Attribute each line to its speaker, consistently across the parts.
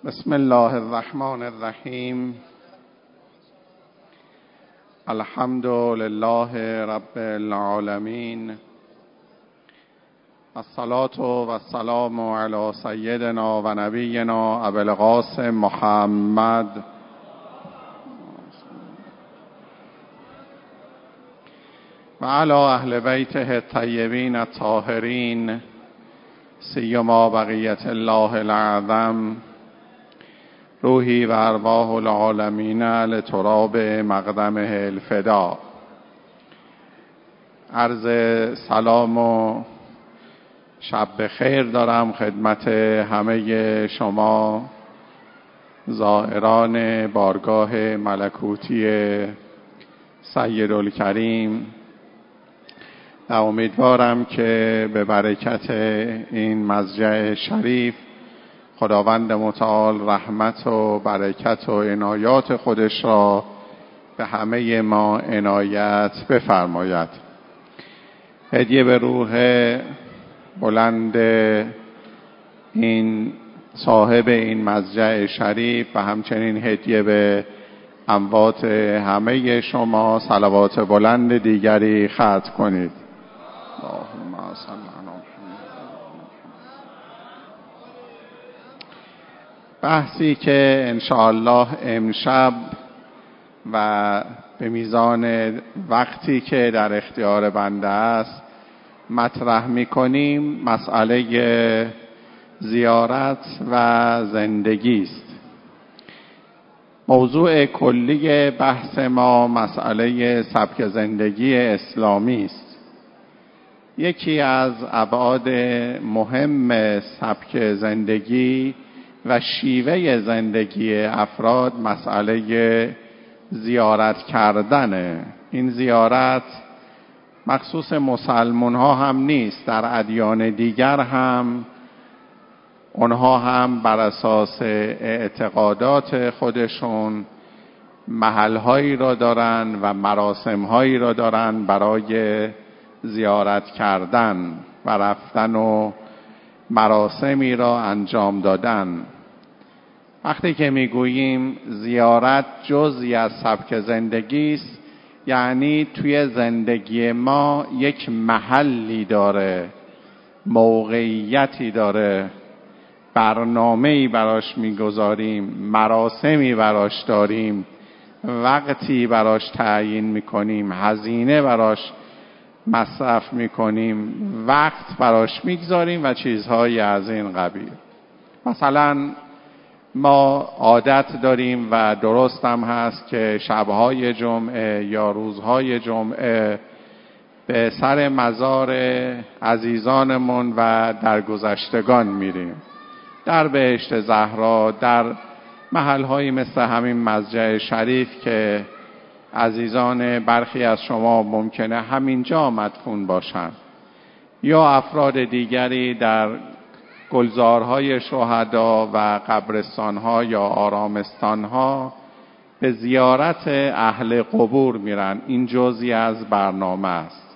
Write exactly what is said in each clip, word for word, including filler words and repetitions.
Speaker 1: بسم الله الرحمن الرحیم. الحمد لله رب العالمین. الصلاة و السلام علی سیدنا و نبینا ابی القاسم محمد و علی اهل بیته الطیبین الطاهرین سیما بقیت الله الاعظم. روحی و ارواح العالمین لتراب مقدمه الفدا. عرض سلام و شب بخیر دارم خدمت همه شما زائران بارگاه ملکوتی سیدالکریم و امیدوارم که به برکت این مضجع شریف خداوند متعال رحمت و برکت و عنایات خودش را به همه ما عنایت بفرماید. هدیه به روح بلند این صاحب این مضجع شریف و همچنین هدیه به اموات همه شما صلوات بلند دیگری ختم کنید. اللهم صل علی بحثی که انشاءالله امشب و به میزان وقتی که در اختیار بنده است مطرح می‌کنیم مسئله زیارت و زندگی است. موضوع کلی بحث ما مسئله سبک زندگی اسلامی است. یکی از ابعاد مهم سبک زندگی و شیوه زندگی افراد مسئله زیارت کردنه. این زیارت مخصوص مسلمان ها هم نیست، در ادیان دیگر هم اونها هم بر اساس اعتقادات خودشون محلهایی را دارن و مراسمهایی را دارن برای زیارت کردن و رفتن و مراسمی را انجام دادن. وقتی که میگوییم زیارت جزئی از سبک زندگی است، یعنی توی زندگی ما یک محلی داره، موقعیتی داره، برنامه‌ای براش میگذاریم، مراسمی براش داریم، وقتی براش تعیین میکنیم، هزینه براش مصرف میکنیم، وقت براش میگذاریم و چیزهایی از این قبیل. مثلا ما عادت داریم و درست هم هست که شبهای جمعه یا روزهای جمعه به سر مزار عزیزانمون و درگذشتگان میریم، در بهشت زهرا، در محلهایی مثل همین مضجع شریف که عزیزان برخی از شما ممکنه همینجا مدفون باشند، یا افراد دیگری در گلزارهای شهدا و قبرستانها یا آرامستانها به زیارت اهل قبور میرن. این جزئی از برنامه است.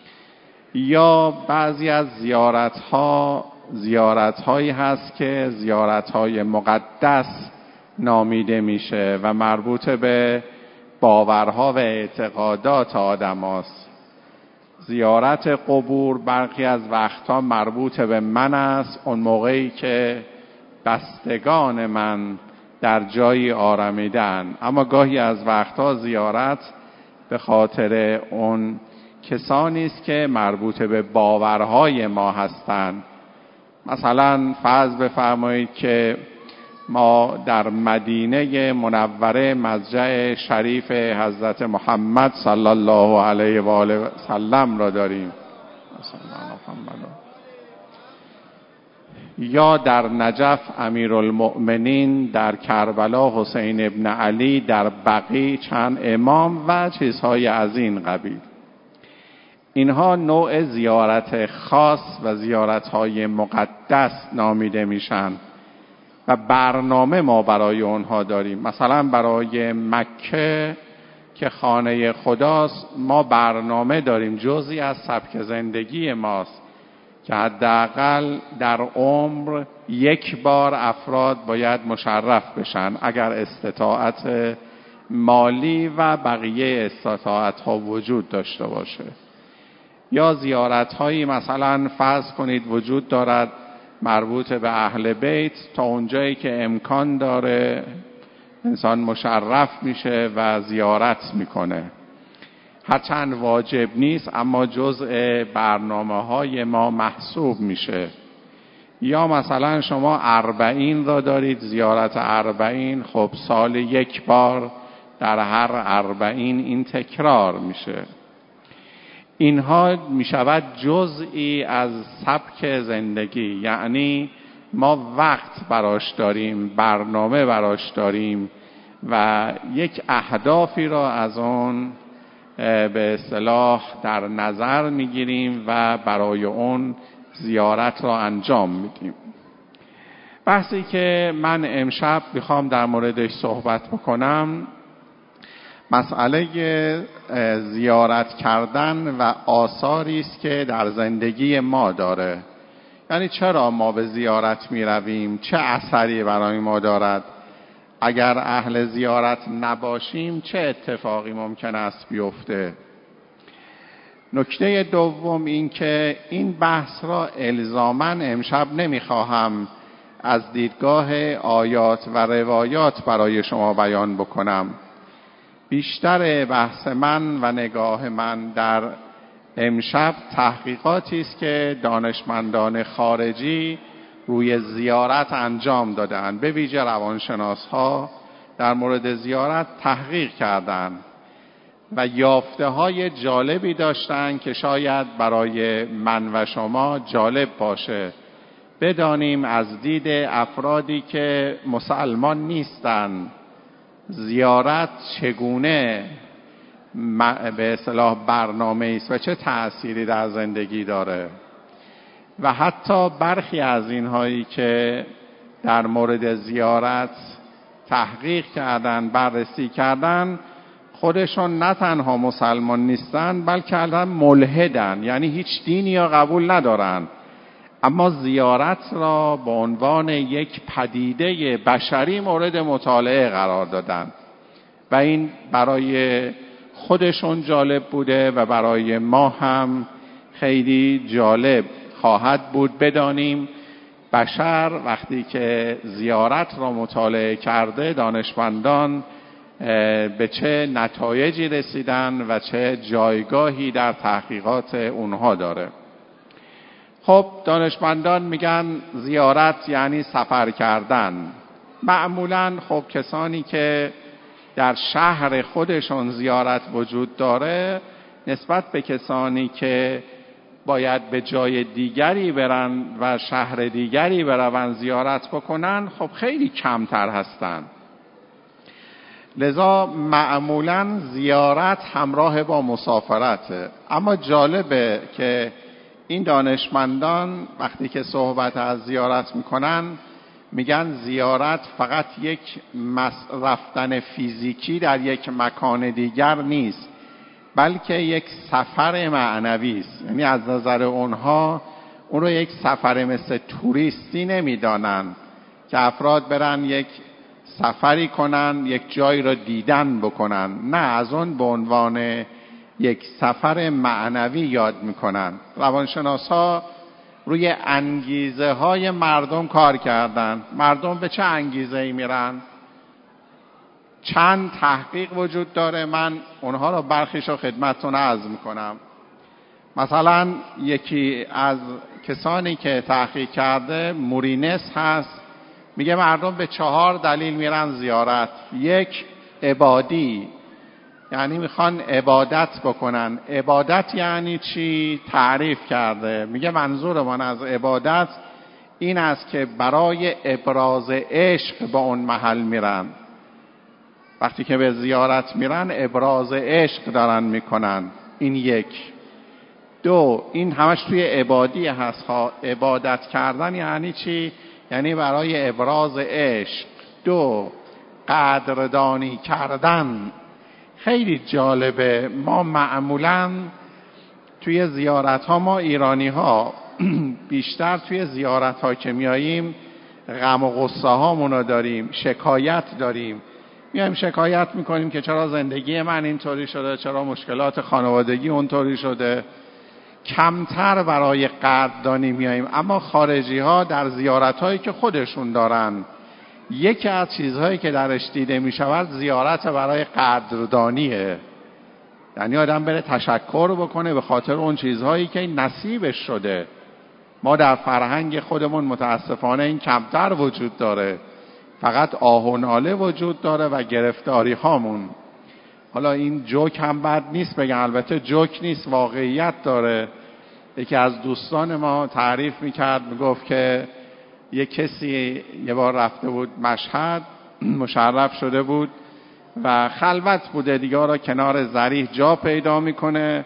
Speaker 1: یا بعضی از زیارتها زیارتهایی هست که زیارتهای مقدس نامیده میشه و مربوط به باورها و اعتقادات آدم هاست. زیارت قبور برخی از وقتها مربوط به من است، اون موقعی که بستگان من در جایی آرمیدن. اما گاهی از وقتها زیارت به خاطر اون کسانی است که مربوط به باورهای ما هستند. مثلا فرض بفرمایید که ما در مدینه منوره مضجع شریف حضرت محمد صلی الله علیه و آله و سلم را داریم، یا در نجف امیرالمؤمنین، در کربلا حسین ابن علی، در بقیع چند امام و چیزهای از این قبیل. اینها نوع زیارت خاص و زیارتهای مقدس نامیده میشن و برنامه ما برای اونها داریم. مثلا برای مکه که خانه خداست ما برنامه داریم، جزئی از سبک زندگی ماست که حداقل در عمر یک بار افراد باید مشرف بشن اگر استطاعت مالی و بقیه استطاعت ها وجود داشته باشه. یا زیارت هایی مثلا فرض کنید وجود دارد مربوط به اهل بیت، تا اونجایی که امکان داره انسان مشرف میشه و زیارت میکنه. هرچند واجب نیست اما جزء برنامه های ما محسوب میشه. یا مثلا شما اربعین را دارید، زیارت اربعین، خب سال یک بار در هر اربعین این تکرار میشه. اینها میشود جزئی از سبک زندگی، یعنی ما وقت براش داریم، برنامه براش داریم و یک اهدافی را از اون به اصطلاح در نظر میگیریم و برای اون زیارت را انجام میدیم. بحثی که من امشب میخوام در موردش صحبت بکنم مسئله زیارت کردن و آثاری است که در زندگی ما داره. یعنی چرا ما به زیارت می رویم؟ چه اثری برای ما دارد؟ اگر اهل زیارت نباشیم چه اتفاقی ممکن است بیفته؟ نکته دوم این که این بحث را الزاماً امشب نمیخواهم از دیدگاه آیات و روایات برای شما بیان بکنم. بیشتر بحث من و نگاه من در امشب تحقیقاتی است که دانشمندان خارجی روی زیارت انجام دادند. به ویژه روانشناس‌ها در مورد زیارت تحقیق کردند و یافته‌های جالبی داشتند که شاید برای من و شما جالب باشه بدانیم از دید افرادی که مسلمان نیستند زیارت چگونه به اصطلاح برنامه است و چه تأثیری در زندگی داره. و حتی برخی از اینهایی که در مورد زیارت تحقیق کردن، بررسی کردن، خودشون نه تنها مسلمان نیستن بلکه الان ملحدن، یعنی هیچ دینی یا قبول ندارن، اما زیارت را به عنوان یک پدیده بشری مورد مطالعه قرار دادن و این برای خودشون جالب بوده و برای ما هم خیلی جالب خواهد بود بدانیم بشر وقتی که زیارت را مطالعه کرده دانشمندان به چه نتایجی رسیدن و چه جایگاهی در تحقیقات اونها داره. خب دانشمندان میگن زیارت یعنی سفر کردن. معمولاً خب کسانی که در شهر خودشون زیارت وجود داره نسبت به کسانی که باید به جای دیگری برن و شهر دیگری برون زیارت بکنن خب خیلی کمتر هستن. لذا معمولاً زیارت همراه با مسافرته. اما جالبه که این دانشمندان وقتی که صحبت از زیارت میکنن میگن زیارت فقط یک رفتن فیزیکی در یک مکان دیگر نیست بلکه یک سفر معنوی است. یعنی از نظر اونها اون رو یک سفر مثل توریستی نمیدانن که افراد برن یک سفری کنن یک جایی را دیدن بکنن، نه، از اون به عنوان یک سفر معنوی یاد میکنن. روانشناس‌ها روی انگیزه های مردم کار کردن. مردم به چه انگیزه ای میرن؟ چند تحقیق وجود داره، من اونها رو برخیش رو خدمتتون عرض میکنم. مثلا یکی از کسانی که تحقیق کرده مورینس هست، میگه مردم به چهار دلیل میرن زیارت. یک، عبادی، یعنی میخوان عبادت بکنن. عبادت یعنی چی؟ تعریف کرده، میگه منظور من از عبادت این است که برای ابراز عشق با اون محل میرن. وقتی که به زیارت میرن ابراز عشق دارن میکنن. این یک. دو، این همش توی عبادی هست ها. عبادت کردن یعنی چی؟ یعنی برای ابراز عشق. دو، قدردانی کردن. خیلی جالبه، ما معمولاً توی زیارت ها ما ایرانی ها بیشتر توی زیارت ها که میاییم غم و غصه هامون رو داریم، شکایت داریم، میایم شکایت میکنیم که چرا زندگی من اینطوری شده، چرا مشکلات خانوادگی اونطوری شده. کمتر برای قدردانی میاییم. اما خارجی ها در زیارت هایی که خودشون دارن، یکی از چیزهایی که درش دیده میشود زیارت برای قدردانیه. یعنی آدم بره تشکر بکنه به خاطر اون چیزهایی که نصیبش شده. ما در فرهنگ خودمون متاسفانه این کمتر وجود داره، فقط آه و ناله وجود داره و گرفتاری هامون. حالا این جوک هم بد نیست بگم، البته جوک نیست، واقعیت داره. یکی از دوستان ما تعریف میکرد، میگفت که یه کسی یه بار رفته بود مشهد، مشرف شده بود و خلوت بوده دیگه، را کنار ذریح جا پیدا میکنه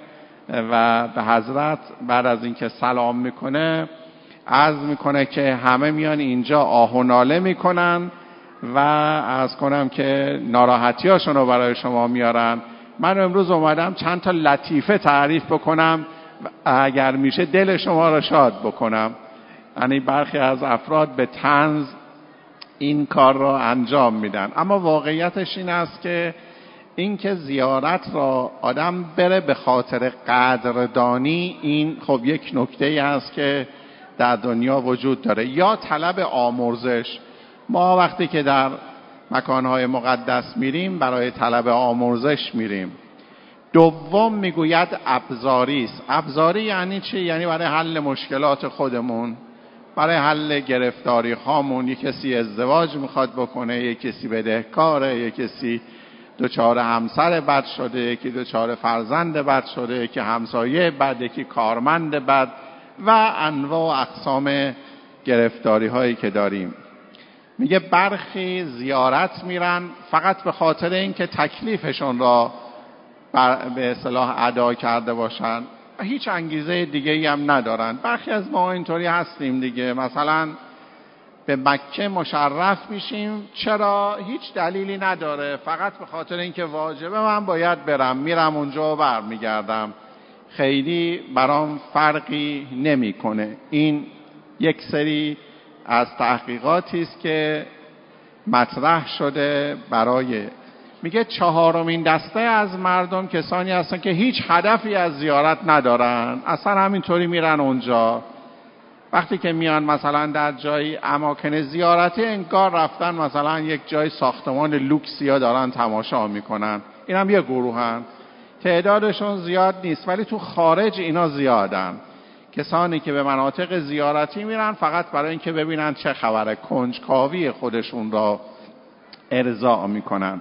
Speaker 1: و به حضرت بعد از اینکه سلام میکنه عرض میکنه که همه میان اینجا آه و ناله میکنن و عرض کنم که ناراحتیاشون رو برای شما میارن. من امروز اومدم چند تا لطیفه تعریف بکنم اگر میشه دل شما رو شاد بکنم. یعنی برخی از افراد به طنز این کار را انجام میدن، اما واقعیتش این است که این که زیارت را آدم بره به خاطر قدردانی، این خب یک نکته‌ای است که در دنیا وجود داره. یا طلب آمرزش. ما وقتی که در مکانهای مقدس میریم برای طلب آمرزش میریم. دوم میگوید ابزاری است. ابزاری یعنی چی؟ یعنی برای حل مشکلات خودمون، برای حل گرفتاری هامون. یک کسی ازدواج میخواد بکنه، یک کسی بدهکاره، یک کسی دچار همسر بد شده، یکی دچار فرزند بد شده، یکی همسایه بد، یکی کارمند بد و انواع و اقسام گرفتاری هایی که داریم. میگه برخی زیارت میرن فقط به خاطر اینکه تکلیفشون را به اصطلاح ادا کرده باشن، هیچ انگیزه دیگه ای هم ندارن. برخی از ما اینطوری هستیم دیگه، مثلا به مکه مشرف میشیم، چرا؟ هیچ دلیلی نداره، فقط به خاطر اینکه واجبه من باید برم، میرم اونجا و برمیگردم، خیلی برام فرقی نمیکنه. این یک سری از تحقیقاتی است که مطرح شده برای، میگه چهارمین دسته از مردم کسانی هستن که هیچ هدفی از زیارت ندارن، اصلا همینطوری میرن اونجا. وقتی که میان مثلا در جای اماکن زیارتی انگار رفتن مثلا یک جای ساختمان لوکسی ها دارن تماشا میکنن. این هم یه گروهن، تعدادشون زیاد نیست ولی تو خارج اینا زیادن. کسانی که به مناطق زیارتی میرن فقط برای اینکه ببینن چه خبره، کنجکاوی خودشون را ارضا میکنن.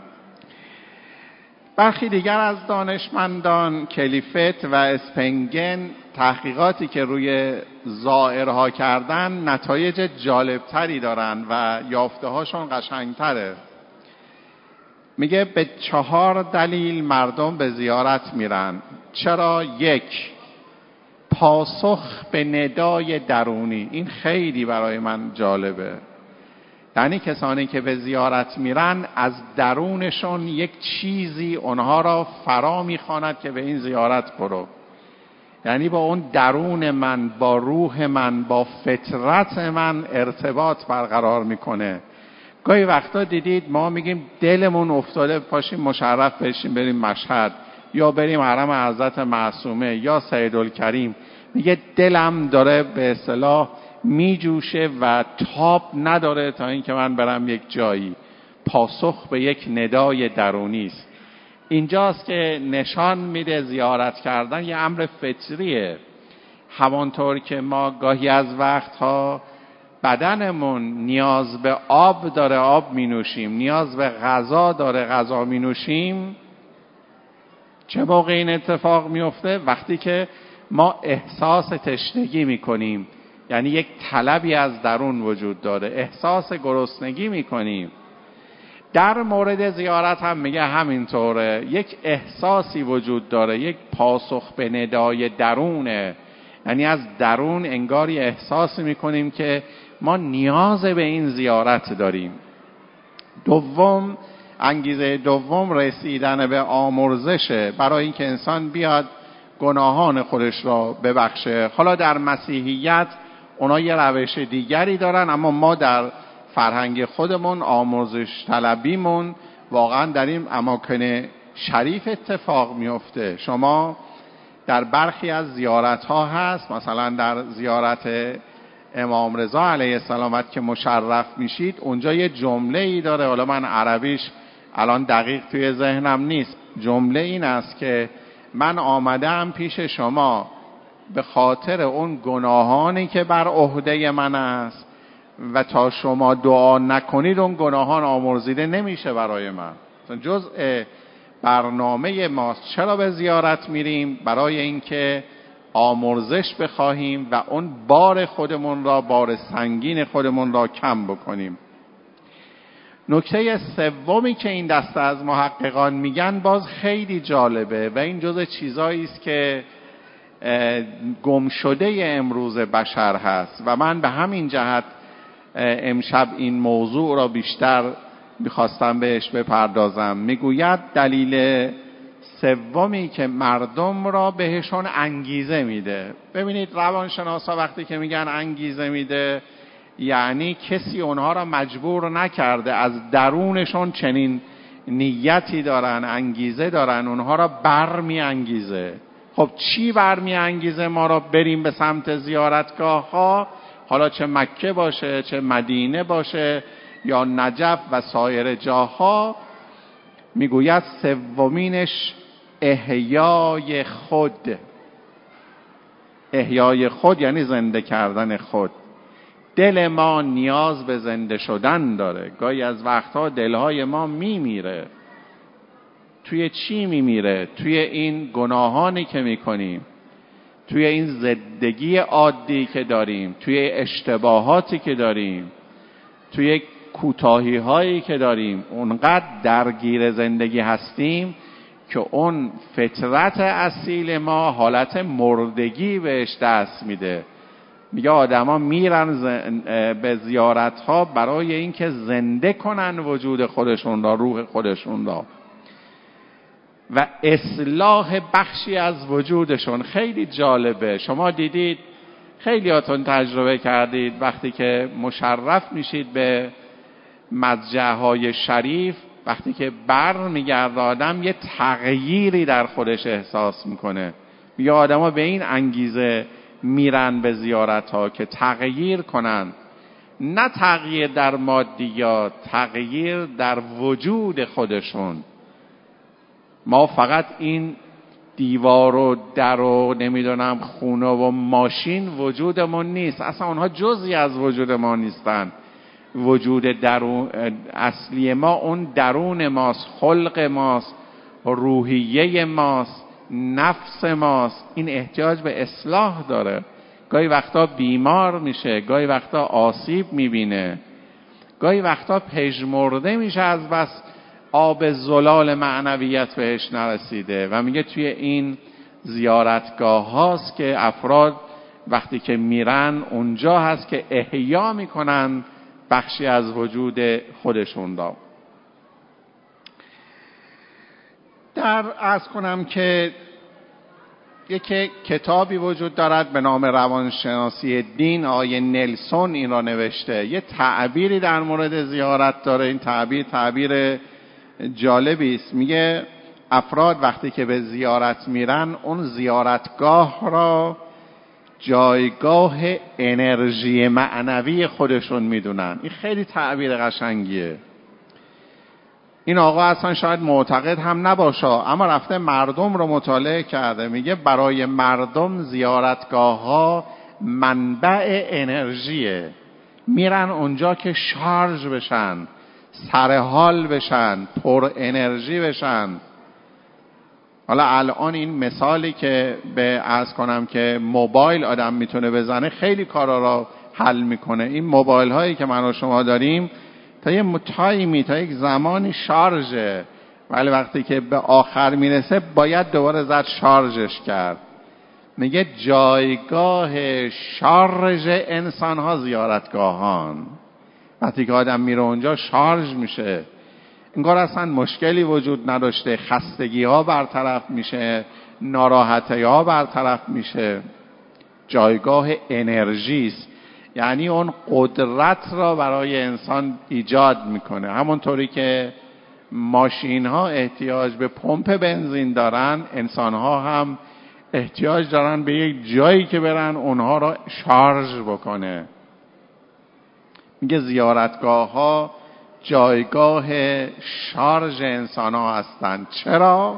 Speaker 1: برخی دیگر از دانشمندان، کلیفت و اسپنگن، تحقیقاتی که روی زائرها کردن نتایج جالبتری دارن و یافته هاشون قشنگتره. میگه به چهار دلیل مردم به زیارت میرن. چرا؟ یک، پاسخ به ندای درونی. این خیلی برای من جالبه. یعنی کسانی که به زیارت میرن از درونشون یک چیزی اونها را فرا میخواند که به این زیارت برو. یعنی با اون درون من، با روح من، با فطرت من ارتباط برقرار میکنه. گاهی وقتا دیدید ما میگیم دلمون افتاده پاشیم مشرف بشیم بریم مشهد یا بریم حرم حضرت معصومه یا سیدالکریم، میگه دلم داره به اصطلاح میجوشه و تاب نداره تا اینکه من برم یک جایی. پاسخ به یک ندای درونی است. اینجاست که نشان میده زیارت کردن یه امر فطریه. همانطور که ما گاهی از وقتها بدنمون نیاز به آب داره آب می نوشیم، نیاز به غذا داره غذا می نوشیم. چه موقع این اتفاق میفته؟ وقتی که ما احساس تشنگی می کنیم، یعنی یک طلبی از درون وجود داره، احساس گرسنگی می کنیم. در مورد زیارت هم میگه همینطوره، یک احساسی وجود داره، یک پاسخ به ندای درونه. یعنی از درون انگاری احساسی میکنیم که ما نیاز به این زیارت داریم. دوم، انگیزه دوم رسیدن به آمرزشه، برای اینکه انسان بیاد گناهان خودش را ببخشه. حالا در مسیحیت اونا یه روش دیگری دارن، اما ما در فرهنگ خودمون آموزش طلبیمون واقعا در این اماکن شریف اتفاق میفته. شما در برخی از زیارت ها هست، مثلا در زیارت امام رضا علیه السلام که مشرف میشید، اونجا یه جمله ای داره، حالا من عربیش الان دقیق توی ذهنم نیست، جمله این است که من آمدم پیش شما به خاطر اون گناهانی که بر عهده من است و تا شما دعا نکنید اون گناهان آمرزیده نمیشه برای من. جزء برنامه ماست. چرا به زیارت میریم؟ برای اینکه آمرزش بخواهیم و اون بار خودمون را، بار سنگین خودمون را کم بکنیم. نکته سومی که این دسته از محققان میگن باز خیلی جالبه و این جزء چیزایی است که گم شده امروز بشر هست و من به همین جهت امشب این موضوع را بیشتر میخواستم بهش بپردازم. میگوید دلیل سومی که مردم را بهشون انگیزه میده. ببینید روانشناسا وقتی که میگن انگیزه میده یعنی کسی اونها را مجبور نکرده، از درونشون چنین نیتی دارن، انگیزه دارن، اونها را برمی انگیزه. خب چی برمی انگیزه ما را بریم به سمت زیارتگاه ها؟ حالا چه مکه باشه، چه مدینه باشه یا نجف و سایر جاها. میگوید سومینش احیای خود. احیای خود یعنی زنده کردن خود. دل ما نیاز به زنده شدن داره. گاهی از وقتها دلهای ما میمیره. توی چی میمیره؟ توی این گناهانی که میکنیم، توی این زدگی عادی که داریم، توی اشتباهاتی که داریم، توی کوتاهی هایی که داریم. اونقدر درگیر زندگی هستیم که اون فطرت اصیل ما حالت مردگی بهش دست میده. میگه آدما میرن به زیارت ها برای اینکه زنده کنن وجود خودشون را، روح خودشون را و اصلاح بخشی از وجودشون. خیلی جالبه. شما دیدید، خیلیاتون تجربه کردید، وقتی که مشرف میشید به مضجع های شریف، وقتی که بر میگرد آدم یه تغییری در خودش احساس میکنه. یا آدم ها به این انگیزه میرن به زیارت ها که تغییر کنن، نه تغییر در مادیات، تغییر در وجود خودشون. ما فقط این دیوار و در و نمیدونم خونه و ماشین وجودمون نیست، اصلا اونها جزئی از وجود ما نیستن. وجود درون اصلی ما اون درون ماست، خلق ماست، روحیه ماست، نفس ماست. این احتیاج به اصلاح داره. گاهی وقتا بیمار میشه، گاهی وقتا آسیب میبینه، گاهی وقتا پژمرده میشه از بس آب زلال معنویت بهش نرسیده. و میگه توی این زیارتگاه هاست که افراد وقتی که میرن اونجا هست که احیا میکنن بخشی از وجود خودشون را. در عرض کنم که یک کتابی وجود دارد به نام روانشناسی دین، آقای نلسون این را نوشته. یه تعبیری در مورد زیارت داره. این تعبیر تعبیر جالبی است. میگه افراد وقتی که به زیارت میرن اون زیارتگاه را جایگاه انرژی معنوی خودشون میدونن. این خیلی تعبیر قشنگیه. این آقا اصلا شاید معتقد هم نباشه، اما رفته مردم رو مطالعه کرده. میگه برای مردم زیارتگاه ها منبع انرژیه. میرن اونجا که شارژ بشن، سرحال بشن، پر انرژی بشن. حالا الان این مثالی که به عرض کنم که موبایل آدم میتونه بزنه خیلی کارا را حل میکنه. این موبایل هایی که من و شما داریم تا یه تایمی، تا یک زمانی شارژه، ولی وقتی که به آخر میرسه باید دوباره زد شارژش کرد. میگه جایگاه شارژ انسان ها زیارتگاهان. وقتی که آدم میره اونجا شارژ میشه، انگار اصلا مشکلی وجود نداشته، خستگی ها برطرف میشه، ناراحتی ها برطرف میشه. جایگاه انرژی است. یعنی اون قدرت را برای انسان ایجاد میکنه. همونطوری که ماشین ها احتیاج به پمپ بنزین دارن، انسان ها هم احتیاج دارن به یک جایی که برن اونها را شارژ بکنه. میگه زیارتگاه ها جایگاه شارژ انسان ها هستند. چرا؟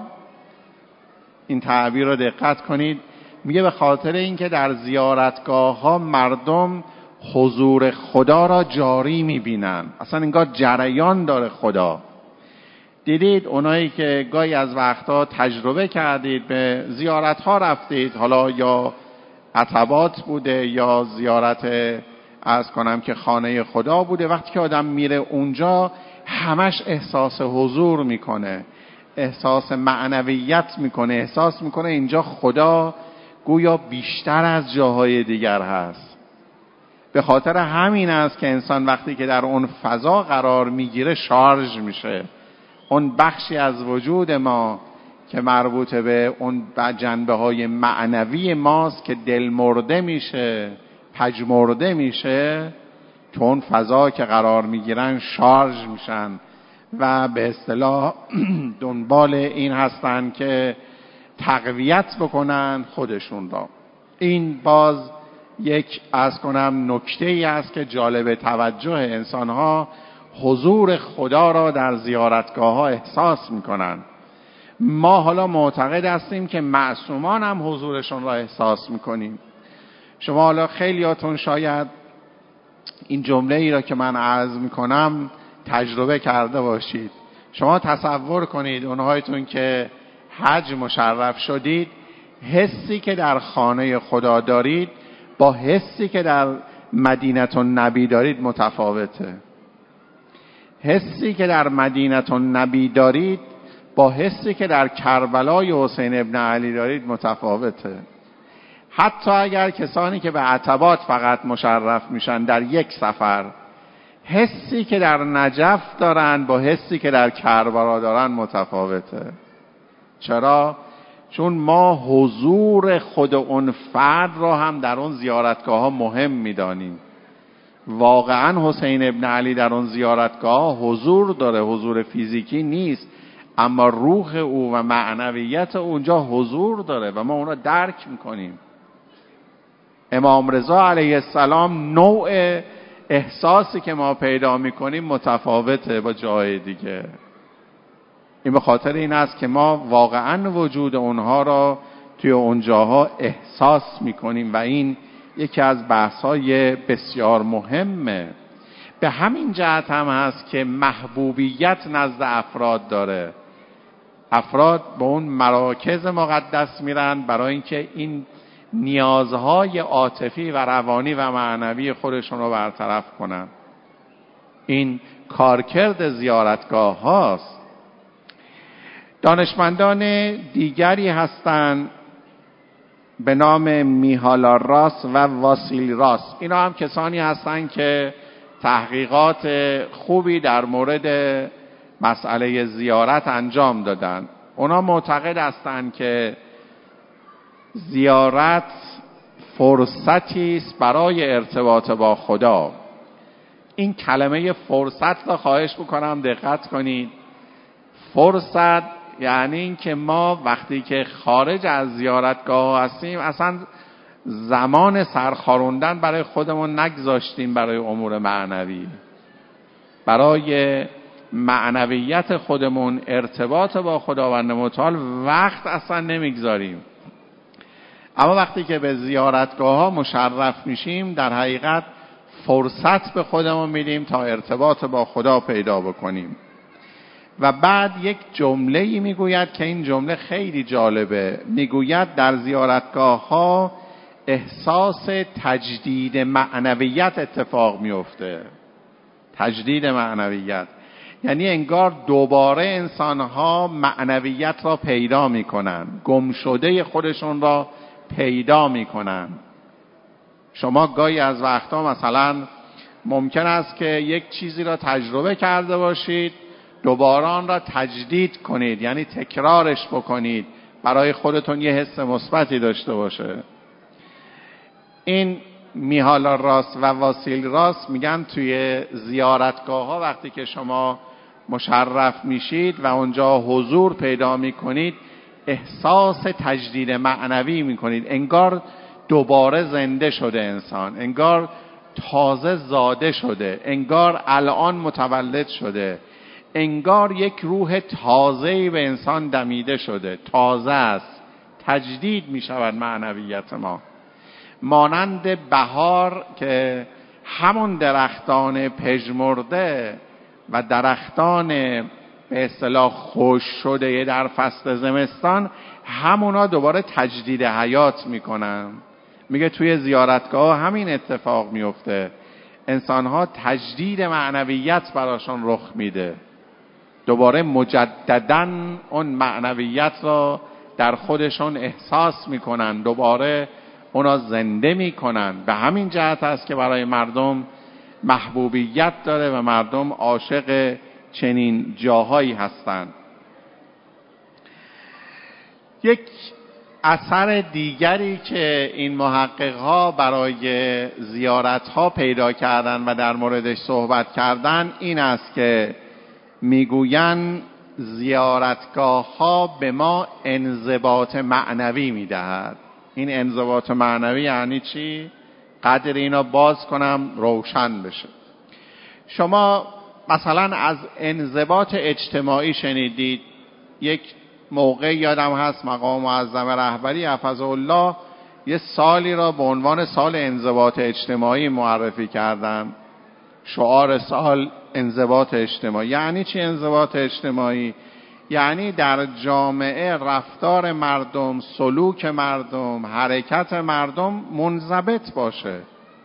Speaker 1: این تعبیر رو دقت کنید. میگه به خاطر اینکه در زیارتگاه ها مردم حضور خدا را جاری میبینن، اصلا انگار جریان داره خدا. دیدید اونایی که گاهی از وقتا تجربه کردید به زیارت ها رفتید، حالا یا عتبات بوده یا زیارت عرض کنم که خانه خدا بوده، وقتی که آدم میره اونجا همش احساس حضور میکنه، احساس معنویت میکنه، احساس میکنه اینجا خدا گویا بیشتر از جاهای دیگر هست. به خاطر همین است که انسان وقتی که در اون فضا قرار میگیره شارژ میشه. اون بخشی از وجود ما که مربوط به اون جنبه های معنوی ماست که دل مرده میشه، پژمرده میشه، تو اون فضا که قرار میگیرن شارژ میشن و به اصطلاح دنبال این هستن که تقویت بکنن خودشون را. این باز یک از کنم نکته ای است که جالب توجه انسان ها حضور خدا را در زیارتگاه ها احساس میکنن. ما حالا معتقد هستیم که معصومان هم حضورشون را احساس میکنیم. شما حالا خیلیاتون شاید این جمله ای را که من عرض میکنم تجربه کرده باشید. شما تصور کنید اونهایتون که حج مشرف شدید، حسی که در خانه خدا دارید با حسی که در مدینه النبی دارید متفاوته. حسی که در مدینه النبی دارید با حسی که در کربلای حسین ابن علی دارید متفاوته. حتی اگر کسانی که به عتبات فقط مشرف میشن در یک سفر، حسی که در نجف دارن با حسی که در کربلا دارن متفاوته. چرا؟ چون ما حضور خود اون فرد را هم در اون زیارتگاه ها مهم میدانیم. واقعا حسین ابن علی در اون زیارتگاه حضور داره، حضور فیزیکی نیست، اما روح او و معنویت اونجا حضور داره و ما اون را درک میکنیم. امام رضا علیه السلام نوع احساسی که ما پیدا میکنیم متفاوته با جای دیگه. این به خاطر این است که ما واقعا وجود اونها را توی اونجاها احساس میکنیم و این یکی از بحث‌های بسیار مهمه. به همین جهت هم هست که محبوبیت نزد افراد داره. افراد به اون مراکز مقدس میرن برای اینکه این نیازهای عاطفی و روانی و معنوی خودشون رو برطرف کنن. این کارکرد زیارتگاه هاست. دانشمندان دیگری هستند به نام میهالا راس و واسیل راس. اینا هم کسانی هستند که تحقیقات خوبی در مورد مسئله زیارت انجام دادن. اونا معتقد هستند که زیارت فرصتی است برای ارتباط با خدا. این کلمه فرصت را خواهش میکنم دقت کنید. فرصت یعنی این که ما وقتی که خارج از زیارتگاه هستیم اصلا زمان سرخاروندن برای خودمون نگذاشتیم برای امور معنوی، برای معنویت خودمون، ارتباط با خداوند متعال وقت اصلا نمیگذاریم. اما وقتی که به زیارتگاه ها مشرف میشیم در حقیقت فرصت به خودمون میدیم تا ارتباط با خدا پیدا بکنیم. و بعد یک جمله‌ای میگوید که این جمله خیلی جالبه. میگوید در زیارتگاه ها احساس تجدید معنویت اتفاق میفته. تجدید معنویت یعنی انگار دوباره انسان‌ها معنویت را پیدا میکنن، گم شده خودشون را پیدا میکنن. شما گاهی از وقتا مثلا ممکن است که یک چیزی را تجربه کرده باشید، دوباره آن را تجدید کنید، یعنی تکرارش بکنید، برای خودتون یه حس مثبتی داشته باشه. این میهالا راست و واسیل راست میگن توی زیارتگاه ها وقتی که شما مشرف میشید و اونجا حضور پیدا میکنید احساس تجدید معنوی میکنید، انگار دوباره زنده شده انسان، انگار تازه زاده شده، انگار الان متولد شده، انگار یک روح تازه‌ای به انسان دمیده شده، تازه است، تجدید میشود معنویت ما. مانند بهار که همون درختان پژمرده و درختان به اصطلاح خشک شده در فصل زمستان همونا دوباره تجدید حیات میکنن. میگه توی زیارتگاه همین اتفاق میفته، انسانها تجدید معنویت براشون رخ میده، دوباره مجدداً اون معنویت را در خودشون احساس میکنن، دوباره اونا زنده میکنن. به همین جهت است که برای مردم محبوبیت داره و مردم عاشق چنین جاهایی هستند. یک اثر دیگری که این محقق‌ها برای زیارت‌ها پیدا کردن و در موردش صحبت کردن این است که میگویند زیارتگاه‌ها به ما انضباط معنوی میدهد. این انضباط معنوی یعنی چی؟ قدر اینا باز کنم روشن بشه. شما مثلا از انضباط اجتماعی شنیدید. یک موقع یادم هست مقام معظم رهبری حفظه الله یه سالی را به عنوان سال انضباط اجتماعی معرفی کردن. شعار سال انضباط اجتماعی. یعنی چی انضباط اجتماعی؟ یعنی در جامعه رفتار مردم، سلوک مردم، حرکت مردم منضبط باشه.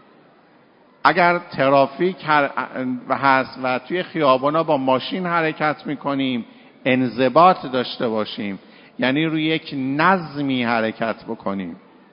Speaker 1: اگر ترافیک هست و توی خیابانا با ماشین حرکت میکنیم انضباط داشته باشیم، یعنی روی یک نظمی حرکت بکنیم.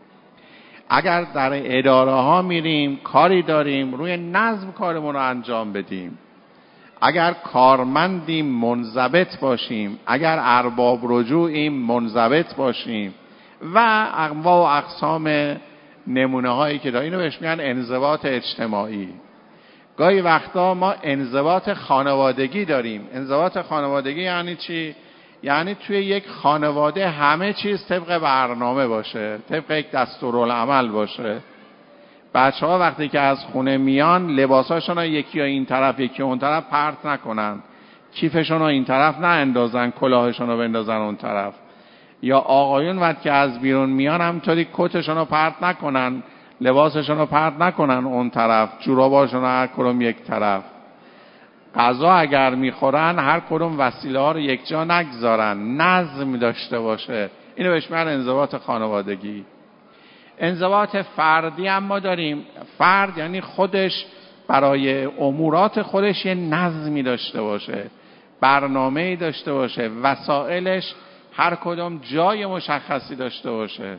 Speaker 1: اگر در اداره ها میریم کاری داریم روی نظم کارمون رو انجام بدیم. اگر کارمندیم منضبط باشیم، اگر ارباب رجوعیم منضبط باشیم و انواع و اقسام نمونه هایی که داریم. اینو بهش میگن انضباط اجتماعی. گاهی وقتا ما انضباط خانوادگی داریم. انضباط خانوادگی یعنی چی؟ یعنی توی یک خانواده همه چیز طبق برنامه باشه، طبق یک دستورالعمل باشه. بچه ها وقتی که از خونه میان لباساشون رو یکی این طرف یکی اون طرف پرت نکنن، کیفشون رو این طرف نه اندازن، کلاهشون رو بندازن اون طرف. یا آقایون وقتی که از بیرون میان همطوری کتشون رو پرت نکنن، لباسشون رو پرت نکنن اون طرف، جوراباشون رو هر کدوم یک طرف. غذا اگر میخورن هر کدوم وسیله ها رو یک جا نگذارن، نظم داشته باشه. اینو بهش میگن انضباط خانوادگی. انضباط فردی هم ما داریم. فرد یعنی خودش برای امورات خودش یه نظمی داشته باشه، برنامه‌ای داشته باشه، وسایلش هر کدوم جای مشخصی داشته باشه،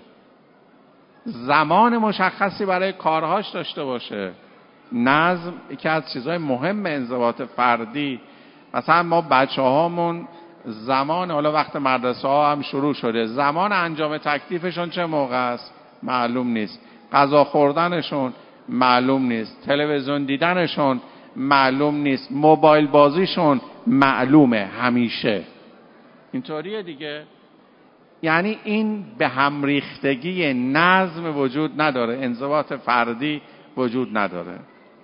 Speaker 1: زمان مشخصی برای کارهاش داشته باشه. نظم یکی از چیزهای مهم انضباط فردی. مثلا ما بچه هامون زمان، حالا وقت مدرسه ها هم شروع شده، زمان انجام تکلیفشون چه موقع است معلوم نیست، غذا خوردنشون معلوم نیست، تلویزیون دیدنشون معلوم نیست، موبایل بازیشون معلومه همیشه. اینطوریه دیگه. یعنی این به هم ریختگی نظم وجود نداره، انضباط فردی وجود نداره.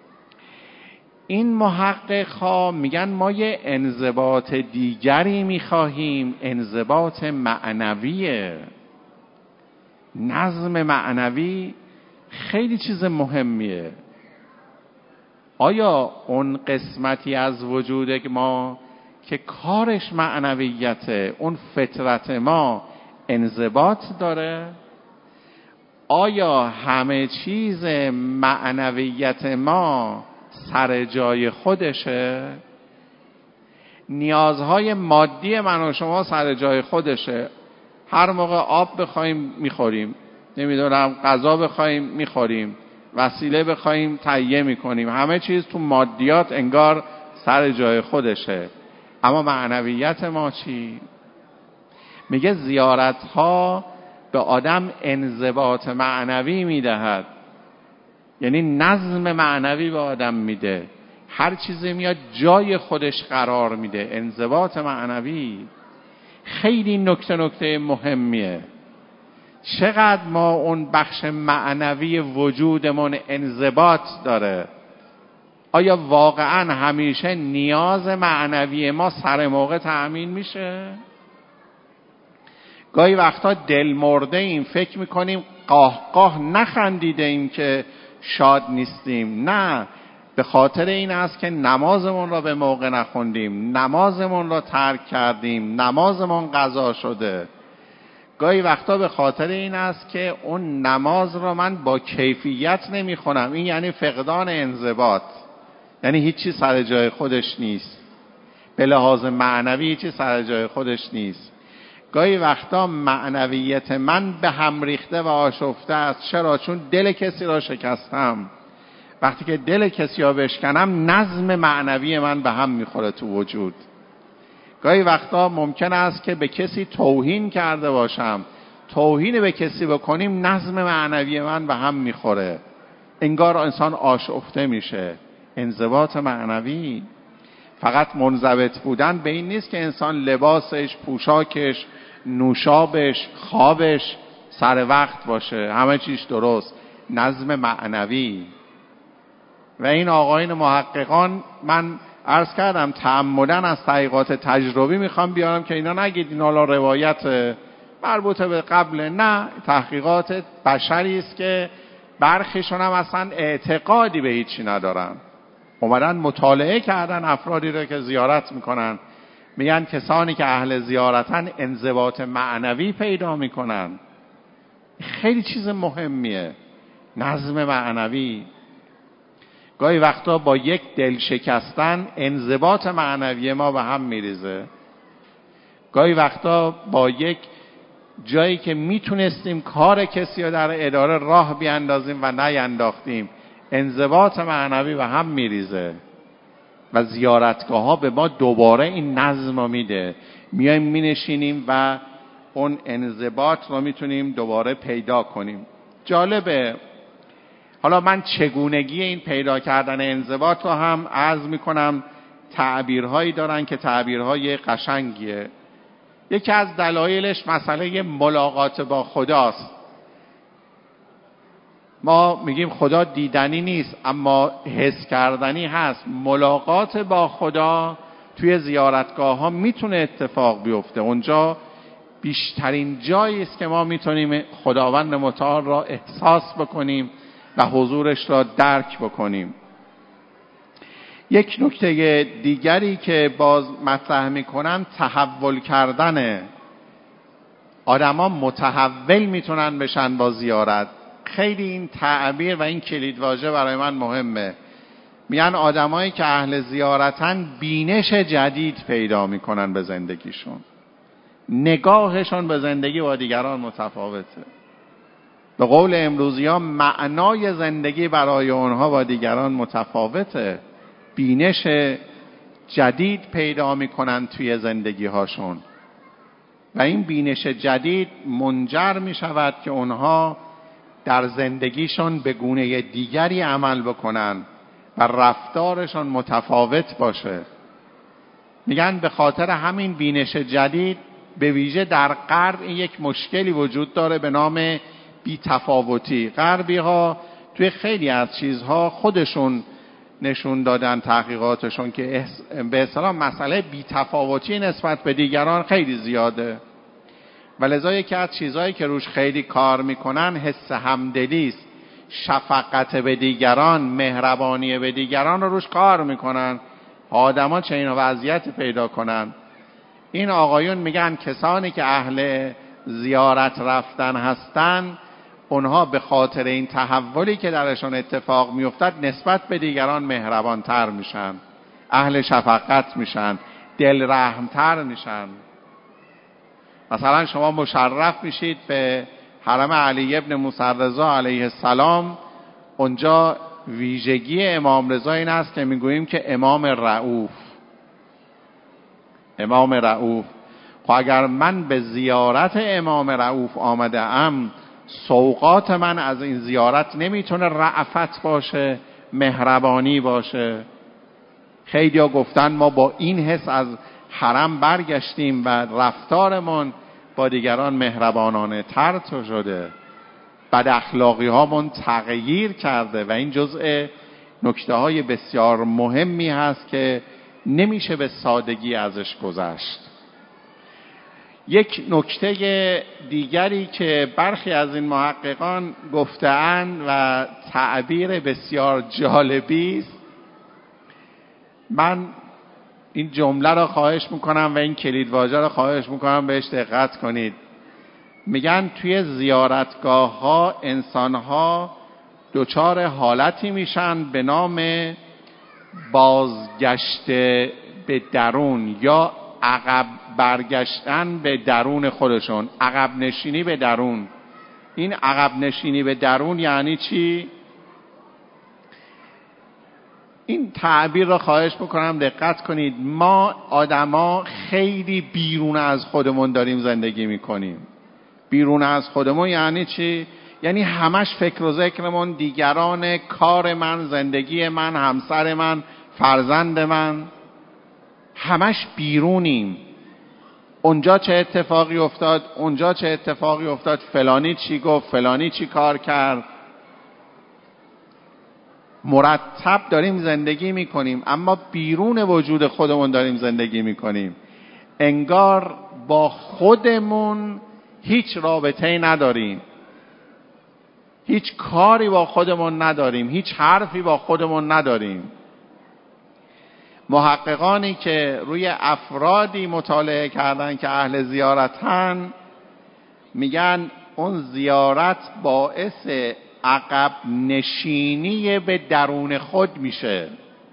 Speaker 1: این محقق ها میگن ما یه انضباط دیگری میخواهیم، انضباط معنویه. نظم معنوی خیلی چیز مهمیه. آیا اون قسمتی از وجود ما که کارش معنویته، اون فطرت ما انضباط داره؟ آیا همه چیز معنویت ما سر جای خودشه؟ نیازهای مادی من و شما سر جای خودشه. هر موقع آب بخوایم میخوریم، نمیدونم غذا بخوایم میخوریم، وسیله بخوایم تهیه میکنیم، همه چیز تو مادیات انگار سر جای خودشه. اما معنویت ما چی؟ میگه زیارت ها به آدم انضباط معنوی میدهد. یعنی نظم معنوی به آدم میده، هر چیزی میاد جای خودش قرار میده. انضباط معنوی خیلی نکته نکته مهمیه. چقدر ما اون بخش معنوی وجودمون انضباط داره؟ آیا واقعا همیشه نیاز معنوی ما سر موقع تأمین میشه؟ گاهی وقتا دل مرده ایم، فکر میکنیم قاه قاه نخندیده ایم که شاد نیستیم. نه، به خاطر این است که نمازمون را به موقع نخوندیم، نمازمون را ترک کردیم، نمازمون قضا شده. گاهی وقتا به خاطر این است که اون نماز را من با کیفیت نمیخونم. این یعنی فقدان انضباط، یعنی هیچی سر جای خودش نیست، به لحاظ معنوی هیچی سر جای خودش نیست. گاهی وقتا معنویت من به هم ریخته و آشفته است. چرا؟ چون دل کسی را شکستم. وقتی که دل کسی را بشکنم، نظم معنوی من به هم میخوره تو وجود. گاهی وقتا ممکن است که به کسی توهین کرده باشم، توهین به کسی بکنیم، نظم معنوی من به هم میخوره، انگار انسان آشفته میشه. انضباط معنوی فقط منضبط بودن به این نیست که انسان لباسش، پوشاکش، نوشابش، خوابش سر وقت باشه، همه چیش درست. نظم معنوی. و این آقایان محققان، من عرض کردم تعمداً از تحقیقات تجربی میخوام بیارم که اینا نگید این حالا روایت مربوط به قبل، نه، تحقیقات بشری است که برخیشون هم اصلا اعتقادی به هیچی ندارن. اومدن مطالعه کردن افرادی رو که زیارت میکنن، میگن کسانی که اهل زیارتن انضباط معنوی پیدا میکنن. خیلی چیز مهمیه نظم معنوی. گاهی وقتا با یک دل شکستن انضباط معنوی ما به هم میریزه. گاهی وقتا با یک جایی که میتونستیم کار کسی رو در اداره راه بیاندازیم و نینداختیم، انضباط معنوی به هم میریزه. و زیارتگاه ها به ما دوباره این نظم رو میده، میایم مینشینیم و اون انضباط رو میتونیم دوباره پیدا کنیم. جالبه. حالا من چگونگی این پیدا کردن انضباط رو هم عرض میکنم. تعبیرهایی دارن که تعبیرهای قشنگیه. یکی از دلایلش مسئله ملاقات با خداست. ما میگیم خدا دیدنی نیست، اما حس کردنی هست. ملاقات با خدا توی زیارتگاه ها میتونه اتفاق بیفته. اونجا بیشترین جایی است که ما میتونیم خداوند متعال را احساس بکنیم و حضورش را درک بکنیم. یک نکته دیگری که باز مطرح میکنن تحول کردنه. آدما متحول میتونن بشن با زیارت. خیلی این تعبیر و این کلیدواژه برای من مهمه. میگن آدمایی که اهل زیارتن بینش جدید پیدا میکنن به زندگیشون، نگاهشون به زندگی با دیگران متفاوته. به قول امروزی ها معنای زندگی برای اونها با دیگران متفاوته. بینش جدید پیدا میکنن توی زندگی هاشون و این بینش جدید منجر میشود که اونها در زندگیشون به گونه دیگری عمل بکنن و رفتارشون متفاوت باشه. میگن به خاطر همین بینش جدید به ویژه در غرب یک مشکلی وجود داره به نام بی‌تفاوتی. غربی ها توی خیلی از چیزها خودشون نشون دادن تحقیقاتشون که به اصطلاح مسئله بی‌تفاوتی نسبت به دیگران خیلی زیاده و لذا یکی از چیزهایی که روش خیلی کار میکنن حس همدلی است. شفقت به دیگران، مهربانی به دیگران رو روش کار میکنن. آدما چه این وضعیت پیدا کنن. این آقایون میگن کسانی که اهل زیارت رفتن هستن، اونها به خاطر این تحولی که درشون اتفاق میافتد نسبت به دیگران مهربانتر میشن، اهل شفقت میشن، دل رحمتر میشن. مثلا شما مشرف میشید به حرم علی ابن موسی رضا علیه السلام. اونجا ویژگی امام رضا این است که میگوییم که امام رؤوف. امام رؤوف. خب اگر من به زیارت امام رؤوف آمده ام، سوغات من از این زیارت نمیتونه رأفت باشه، مهربانی باشه. خیلی ها گفتن ما با این حس از حرم برگشتیم و رفتارمون با دیگران مهربانانه تر شده، بد اخلاقی هامون تغییر کرده و این جزء نکته های بسیار مهمی هست که نمیشه به سادگی ازش گذشت. یک نکته دیگری که برخی از این محققان گفته‌اند و تعبیر بسیار جالبی است، من این جمله را خواهش میکنم و این کلیدواژه را خواهش میکنم بهش دقت کنید. میگن توی زیارتگاه ها انسان ها دچار حالتی میشن به نام بازگشت به درون یا عقب برگشتن به درون خودشون، عقب نشینی به درون. این عقب نشینی به درون یعنی چی؟ این تعبیر را خواهش میکنم دقت کنید. ما آدما خیلی بیرون از خودمون داریم زندگی میکنیم. بیرون از خودمون یعنی چی؟ یعنی همش فکر و ذکرمون دیگران، کار من، زندگی من، همسر من، فرزند من، همش بیرونیم. اونجا چه اتفاقی افتاد، اونجا چه اتفاقی افتاد، فلانی چی گفت، فلانی چی کار کرد. مرتب داریم زندگی میکنیم اما بیرون وجود خودمون داریم زندگی میکنیم. انگار با خودمون هیچ رابطه‌ای نداریم، هیچ کاری با خودمون نداریم، هیچ حرفی با خودمون نداریم. محققانی که روی افرادی مطالعه کردن که اهل زیارتن میگن اون زیارت باعث عقب نشینی به درون خود میشه.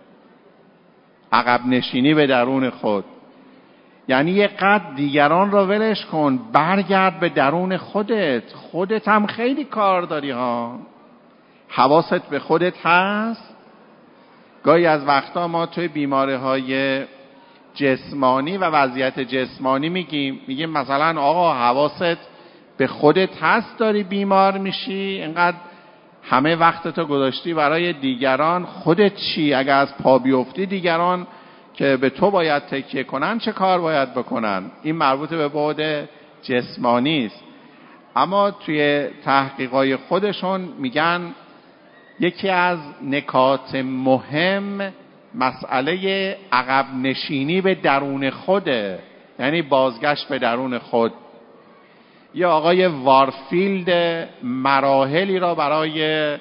Speaker 1: عقب نشینی به درون خود یعنی یه قد دیگران رو ولش کن، برگرد به درون خودت. خودت هم خیلی کار داری ها. حواست به خودت هست؟ گاهی از وقتا ما توی بیماری‌های جسمانی و وضعیت جسمانی میگیم میگیم مثلا آقا حواست به خودت هست، داری بیمار میشی، اینقدر همه وقتتو گذاشتی برای دیگران، خودت چی؟ اگه از پا بیفتی دیگران که به تو باید تکیه کنن چه کار باید بکنن؟ این مربوط به بعد جسمانی است. اما توی تحقیقات خودشون میگن یکی از نکات مهم مسئله عقب نشینی به درون خوده، یعنی بازگشت به درون خود. یا آقای وارفیلد مراحلی را برای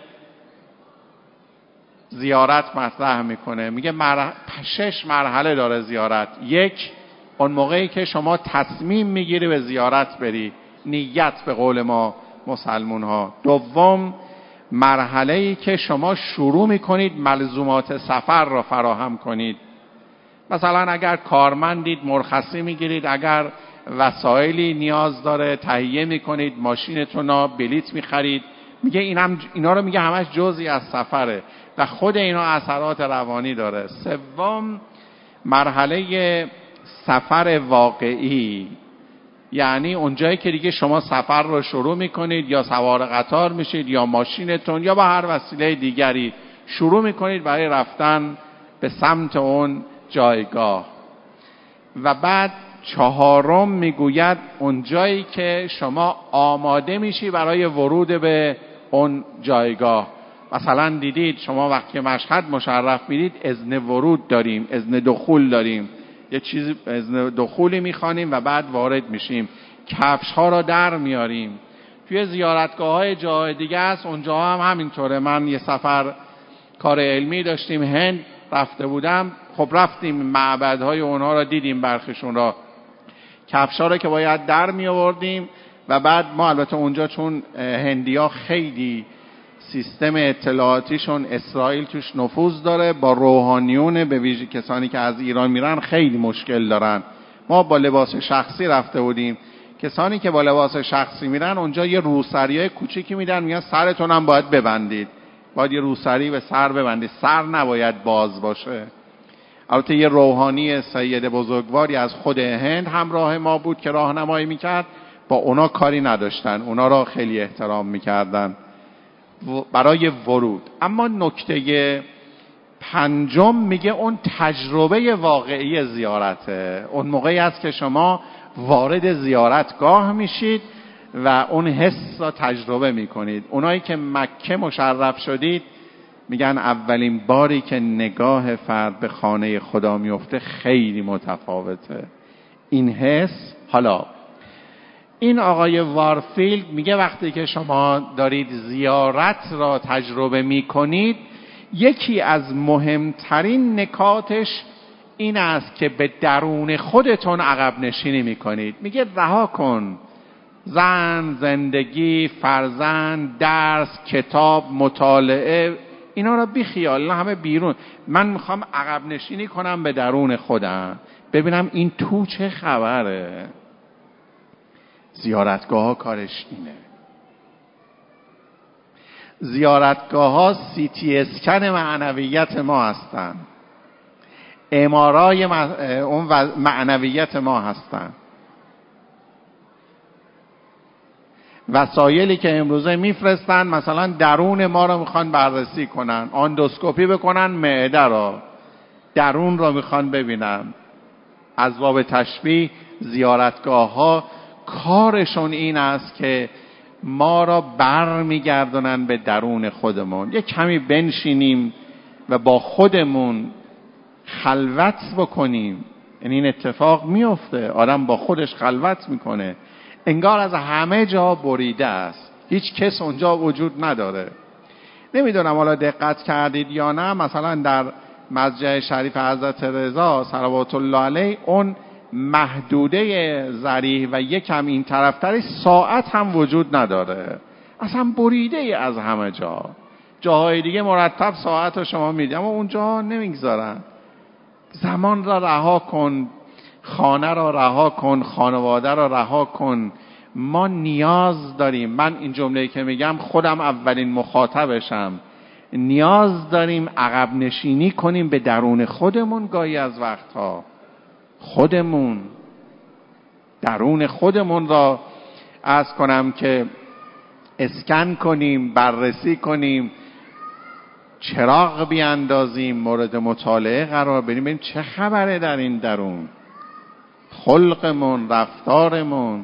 Speaker 1: زیارت مطرح میکنه. میگه مر... شش مرحله داره زیارت. یک، اون موقعی که شما تصمیم میگیری به زیارت بری، نیت به قول ما مسلمون ها. دوم، مرحله‌ای که شما شروع میکنید ملزومات سفر را فراهم کنید. مثلا اگر کارمندید مرخصی میگیرید، اگر وسایلی نیاز داره تهیه میکنید، ماشینتون را بلیت میخرید. میگه اینم اینا رو میگه همش جزئی از سفره و خود اینا اثرات روانی داره. سوم، مرحله سفر واقعی، یعنی اونجایی که دیگه شما سفر رو شروع میکنید، یا سوار قطار میشید یا ماشینتون یا با هر وسیله دیگری شروع میکنید برای رفتن به سمت اون جایگاه. و بعد چهارم میگوید اونجایی که شما آماده میشی برای ورود به اون جایگاه. مثلا دیدید شما وقتی مشهد مشرف میرید اذن ورود داریم، اذن دخول داریم، یه چیزی اذن دخولی میخوانیم و بعد وارد میشیم. کفش ها را در میاریم. توی زیارتگاه های جای دیگه است، اونجا هم همینطوره. من یه سفر کار علمی داشتیم هند رفته بودم، خب رفتیم معبدهای اونها را دیدیم، برخیشون را کفش ها را که باید در می آوردیم و بعد ما البته اونجا چون هندیا خیلی سیستم اطلاعاتیشون اسرائیل توش نفوذ داره، با روحانیون به ویژه کسانی که از ایران میرن خیلی مشکل دارن. ما با لباس شخصی رفته بودیم. کسانی که با لباس شخصی میرن اونجا یه روسریای کوچیکی میدن، میگن سرتون هم باید ببندید، باید یه روسری به سر ببندید، سر نباید باز باشه. البته یه روحانی سید بزرگواری از خود هند همراه ما بود که راهنمایی میکرد. با اونا کاری نداشتن، اونا را خیلی احترام میکردن برای ورود. اما نکته پنجم میگه اون تجربه واقعی زیارته. اون موقعی است که شما وارد زیارتگاه میشید و اون حس را تجربه میکنید. اونایی که مکه مشرف شدید میگن اولین باری که نگاه فرد به خانه خدا میفته خیلی متفاوته این حس. حالا این آقای وارفیلد میگه وقتی که شما دارید زیارت را تجربه میکنید یکی از مهمترین نکاتش این است که به درون خودتون عقب نشینی میکنید. میگه رها کن زن، زندگی، فرزند، درس، کتاب، مطالعه، اینا را بی خیال، اینا همه بیرون. من میخوام عقب نشینی کنم به درون خودم، ببینم این تو چه خبره. زیارتگاه ها کارش اینه. زیارتگاه ها سی تی اسکن معنویت ما هستن، امارای اون معنویت ما هستن. وسایلی که امروزه میفرستن مثلا درون ما رو میخوان بررسی کنن، اندوسکوپی بکنن معده را، درون را میخوان ببینن. از باب تشبیه زیارتگاه ها کارشون این است که ما را بر میگردونن به درون خودمون. یک کمی بنشینیم و با خودمون خلوت بکنیم. یعنی این اتفاق میفته، آدم با خودش خلوت میکنه، انگار از همه جا بریده است، هیچ کس اونجا وجود نداره. نمیدونم حالا دقت کردید یا نه، مثلا در مسجد شریف حضرت رضا صلوات الله علیه اون محدوده ذریح و یکم این طرفتری ساعت هم وجود نداره، اصلا بریده از همه جا. جاهای دیگه مرتب ساعت رو شما میدید اما اونجا نمیگذارن. زمان را رها کن، خانه را رها کن، خانواده را رها کن. ما نیاز داریم، من این جمله‌ای که میگم خودم اولین مخاطبشم، نیاز داریم عقب نشینی کنیم به درون خودمون. گاهی از وقتها خودمون، درون خودمون را عرض کنم که اسکن کنیم، بررسی کنیم، چراغ بیاندازیم، مورد مطالعه قرار بدیم، ببینیم چه خبره در این درون. خلقمون، رفتارمون،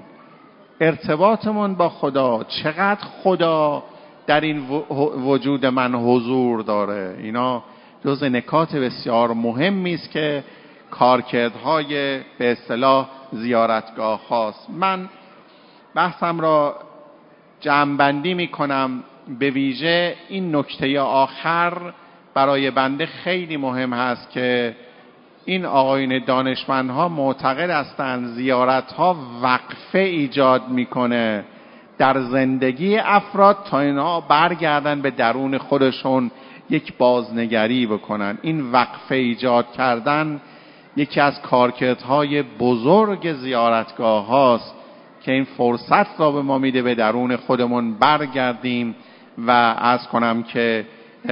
Speaker 1: ارتباطمون با خدا، چقدر خدا در این وجود من حضور داره. اینا جز نکات بسیار مهمی است که کارکردهای به اصطلاح زیارتگاه هاست. من بحثم را جمع‌بندی می کنم. به ویژه این نکته آخر برای بنده خیلی مهم هست که این آقایون دانشمندها معتقد هستند زیارتها وقفه ایجاد میکنه در زندگی افراد تا اینا برگردن به درون خودشون، یک بازنگری بکنن. این وقفه ایجاد کردن یکی از کارکردهای بزرگ زیارتگاه هاست که این فرصت را به ما میده به درون خودمون برگردیم و عرض کنم که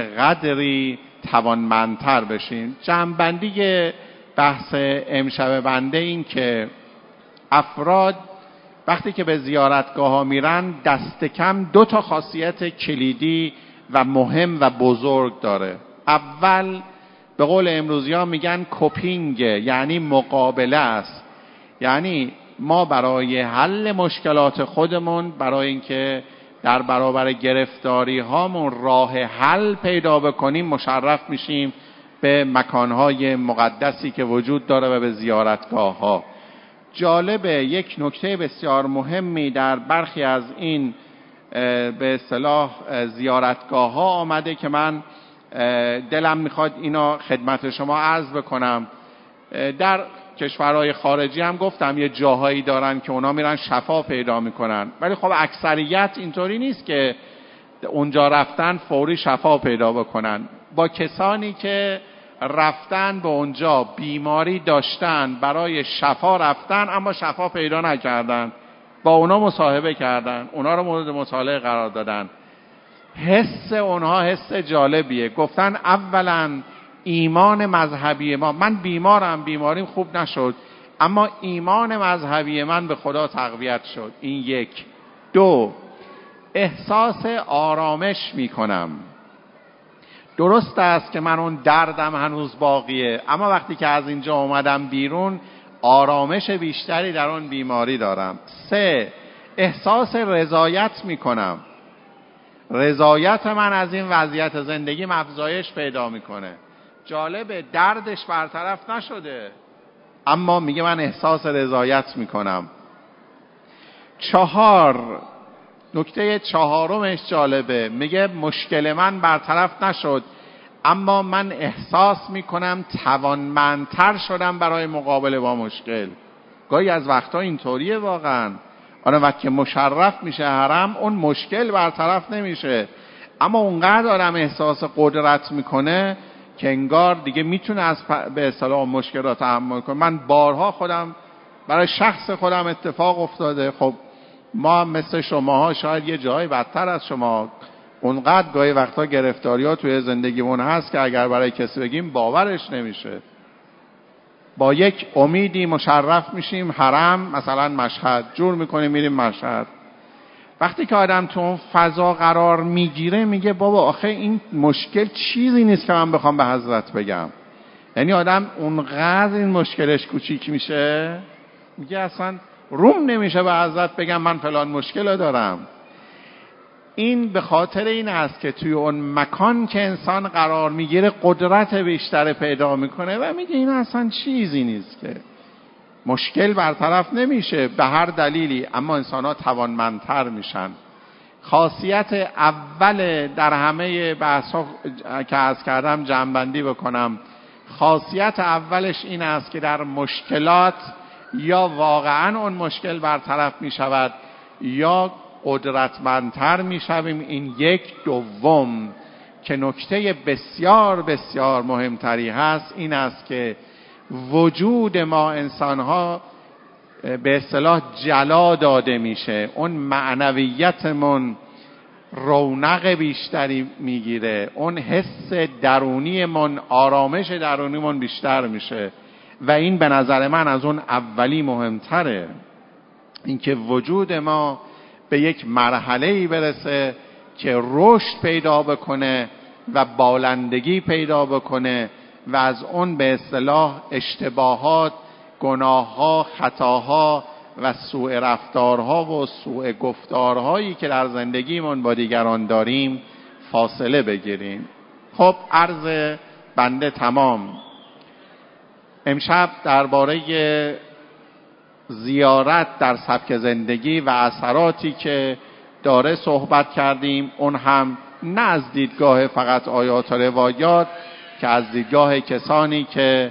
Speaker 1: قدری توانمندتر بشیم. جمع‌بندی بحث امشب بنده این که افراد وقتی که به زیارتگاه ها میرن دست کم دو تا خاصیت کلیدی و مهم و بزرگ داره. اول به قول امروزی ها میگن کوپینگ، یعنی مقابله است. یعنی ما برای حل مشکلات خودمون، برای اینکه در برابر گرفتاری هامون راه حل پیدا بکنیم، مشرف میشیم به مکانهای مقدسی که وجود داره و به زیارتگاه ها. جالبه یک نکته بسیار مهمی در برخی از این به اصطلاح زیارتگاه ها آمده که من دلم میخواد اینا خدمت شما عرض بکنم. در کشورهای خارجی هم گفتم یه جاهایی دارن که اونا میرن شفا پیدا میکنن، ولی خب اکثریت اینطوری نیست که اونجا رفتن فوری شفا پیدا بکنن. با کسانی که رفتن به اونجا بیماری داشتن، برای شفا رفتن اما شفا پیدا نکردن، با اونا مصاحبه کردن، اونا رو مورد مطالعه قرار دادن. حس اونها حس جالبیه. گفتن اولا ایمان مذهبی ما، من بیمارم، بیماریم خوب نشد، اما ایمان مذهبی من به خدا تقویت شد. این یک. دو، احساس آرامش میکنم. درست است که من اون دردم هنوز باقیه، اما وقتی که از اینجا اومدم بیرون آرامش بیشتری در اون بیماری دارم. سه، احساس رضایت میکنم. رضایت من از این وضعیت زندگیم افزایش پیدا میکنه. جالبه دردش برطرف نشده، اما میگه من احساس رضایت میکنم. چهار، نکته چهارمش جالبه، میگه مشکل من برطرف نشد، اما من احساس میکنم توانمندتر شدم برای مقابله با مشکل. گاهی از وقتا اینطوریه واقعا. آره وقتی مشرف میشه حرم اون مشکل برطرف نمیشه، اما اونقدر آدم احساس قدرت میکنه که انگار دیگه میتونه از به اصطلاح مشکلات تحمل کنه. من بارها خودم برای شخص خودم اتفاق افتاده. خب ما مثل شماها شاید یه جایی بدتر از شما، اونقدر گاهی وقتا گرفتاری ها توی زندگیمون هست که اگر برای کسی بگیم باورش نمیشه. با یک امیدی مشرف میشیم حرم، مثلا مشهد جور میکنیم میریم مشهد. وقتی که آدم تو اون فضا قرار میگیره میگه بابا آخه این مشکل چیزی نیست که من بخوام به حضرت بگم. یعنی آدم اونقدر این مشکلش کوچیک میشه میگه اصلا روم نمیشه به حضرت بگم من فلان مشکل دارم. این به خاطر این است که توی اون مکان که انسان قرار میگیره قدرت بیشتر پیدا میکنه و میگه این اصلا چیزی نیست که مشکل برطرف نمیشه به هر دلیلی، اما انسان ها توانمندتر میشن. خاصیت اول در همه بحثا که عرض کردم جمع‌بندی بکنم، خاصیت اولش این است که در مشکلات یا واقعا اون مشکل برطرف میشود یا قدرتمندتر میشویم. این یک. دوم که نکته بسیار بسیار مهمتری هست این است که وجود ما انسان‌ها به اصطلاح جلا داده میشه، اون معنویتمون رونق بیشتری میگیره، اون حس درونیمون، آرامش درونیمون بیشتر میشه و این به نظر من از اون اولی مهمتره. اینکه وجود ما به یک مرحله‌ای برسه که رشد پیدا بکنه و بالندگی پیدا بکنه و از اون به اصطلاح اشتباهات، گناه‌ها، خطاها و سوء رفتارها و سوء گفتارهایی که در زندگیمون با دیگران داریم فاصله بگیریم. خب عرض بنده تمام. امشب درباره زیارت در سبک زندگی و اثراتی که داره صحبت کردیم، اون هم نه از دیدگاه فقط آیات و روایات که از دیدگاه کسانی که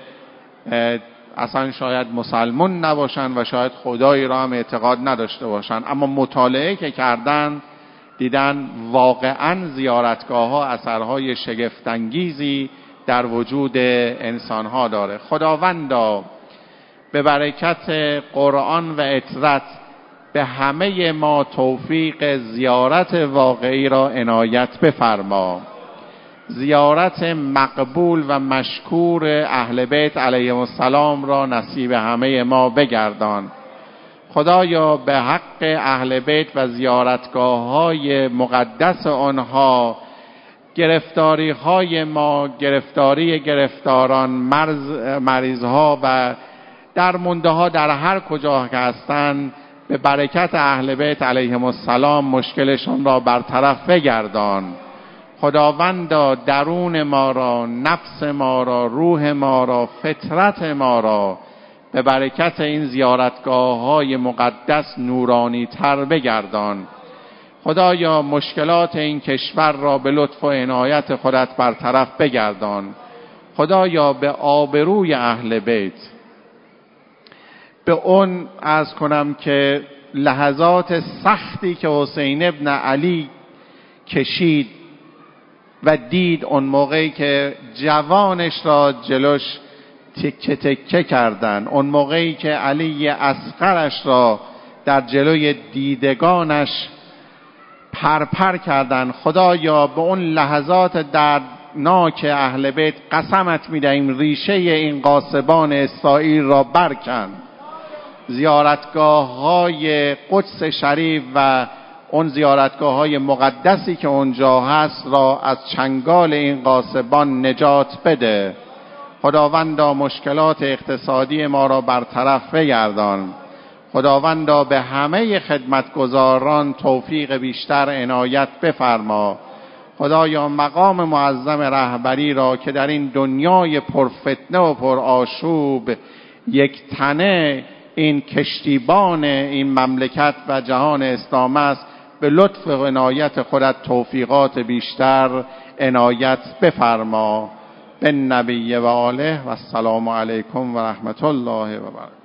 Speaker 1: اصلا شاید مسلمان نباشن و شاید خدایی را هم اعتقاد نداشته باشن، اما مطالعه که کردن دیدن واقعا زیارتگاه ها اثرهای شگفت‌انگیزی در وجود انسان ها داره. خداوندا به برکت قرآن و اطرت به همه ما توفیق زیارت واقعی را عنایت بفرما. زیارت مقبول و مشکور اهل بیت علیهم السلام را نصیب همه ما بگردان. خدایا به حق اهل بیت و زیارتگاه های مقدس آنها، گرفتاری های ما، گرفتاری گرفتاران، مرز مریض ها و درمانده ها در هر کجا که هستند، به برکت اهل بیت علیهم السلام مشکلشون را برطرف بگردان. خداوندا درون ما را، نفس ما را، روح ما را، فطرت ما را به برکت این زیارتگاه های مقدس نورانی تر بگردان. خدایا مشکلات این کشور را به لطف و عنایت خودت برطرف بگردان. خدایا به آبروی اهل بیت، به اون عرض کنم که لحظات سختی که حسین ابن علی کشید و دید، اون موقعی که جوانش را جلوش تکه تکه کردن، اون موقعی که علی اصغرش را در جلوی دیدگانش پرپر کردن، خدایا به اون لحظات دردناک اهل بیت قسمت می‌دهیم ریشه این غاصبان اسرائیل را برکن. زیارتگاه های قدس شریف و اون زیارتگاه های مقدسی که اونجا هست را از چنگال این غاصبان نجات بده. خداوندا مشکلات اقتصادی ما را برطرف بگردان. خداوندا به همه خدمتگزاران توفیق بیشتر عنایت بفرما. خدایا مقام معظم رهبری را که در این دنیای پرفتنه و پرآشوب یک تنه این کشتیبان این مملکت و جهان اسلام است، به لطف و عنایت خودت توفیقات بیشتر عنایت بفرما. به نبی و آله و السلام علیکم و رحمت الله و برکاته.